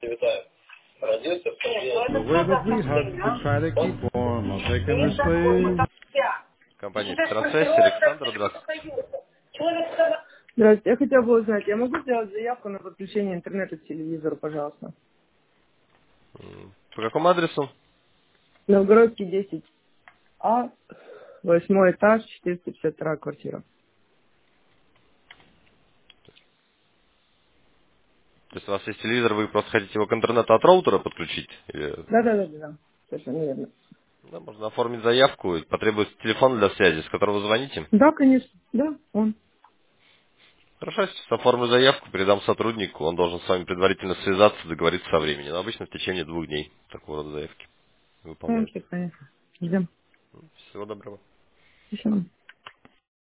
The way that we hug to try to keep warm while taking the sleigh. Компания Петросвязь, Александр, здравствуйте. Здравствуйте, я хотела бы узнать, я могу сделать заявку на подключение интернета к телевизору, пожалуйста? По какому адресу? Новгородский 10А, 8 этаж, 452 квартира. То есть у вас есть телевизор, вы просто хотите его к интернету от роутера подключить? Или... Да. Совершенно верно. Да, можно оформить заявку, и потребуется телефон для связи, с которого вы звоните. Да, конечно. Да, он. Хорошо, я сейчас оформлю заявку, передам сотруднику, он должен с вами предварительно связаться, договориться со временем. Но обычно в течение 2 дней такого рода заявки выполняют. Окей, понятно. Ждем. Всего доброго. Спасибо.